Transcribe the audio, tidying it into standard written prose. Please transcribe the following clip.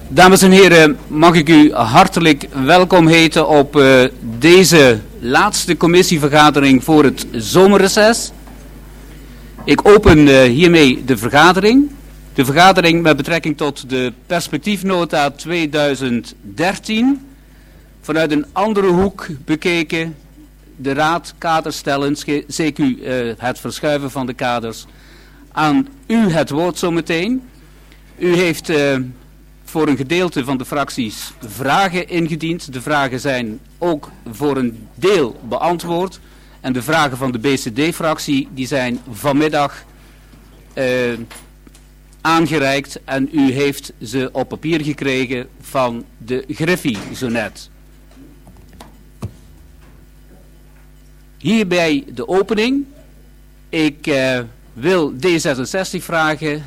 Dames en heren, mag ik u hartelijk welkom heten op deze laatste commissievergadering voor het zomerreces. Ik open hiermee de vergadering. De vergadering met betrekking tot de perspectiefnota 2013. Vanuit een andere hoek bekeken, de raad kaders stellen, CQ het verschuiven van de kaders. Aan u het woord zometeen. U heeft voor een gedeelte van de fracties vragen ingediend. De vragen zijn ook voor een deel beantwoord. En de vragen van de BCD-fractie die zijn vanmiddag aangereikt. En u heeft ze op papier gekregen van de Griffie zo net. Hierbij de opening. Ik wil D66 vragen